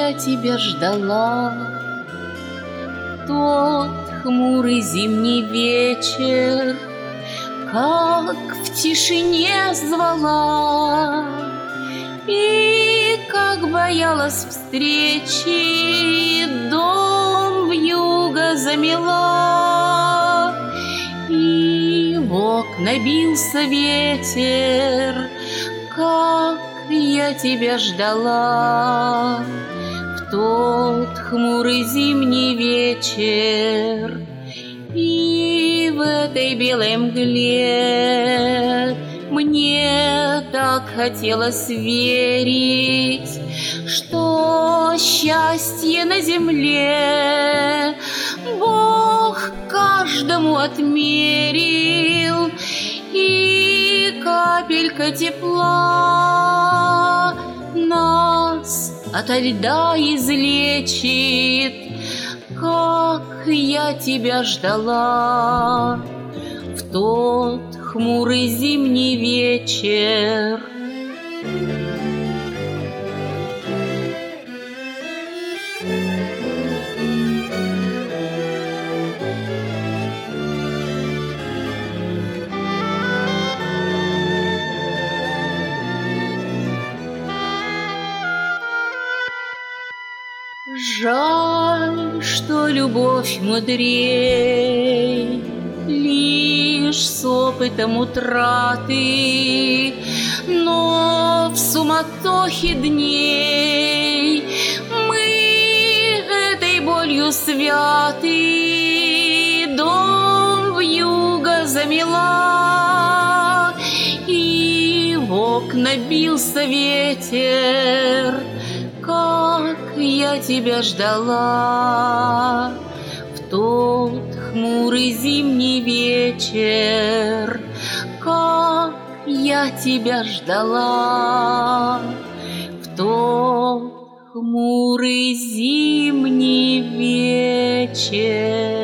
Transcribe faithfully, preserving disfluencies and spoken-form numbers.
я тебя ждала. Тот хмурый зимний вечер, как в тишине звала, и как боялась встречи, дом вьюга замела, и в окна бился ветер, как я тебя ждала. В тот хмурый зимний вечер и в этой белой мгле мне так хотелось верить, что счастье на земле Бог каждому отмерил, и капелька тепла нас ото льда излечит, как я тебя ждала в тот хмурый зимний вечер. Жаль, что любовь мудрей, лишь с опытом утраты, но в суматохе дней мы этой болью святы. Дом вьюга замела, и в окна бился ветер, как я тебя ждала в тот хмурый зимний вечер, как я тебя ждала в тот хмурый зимний вечер.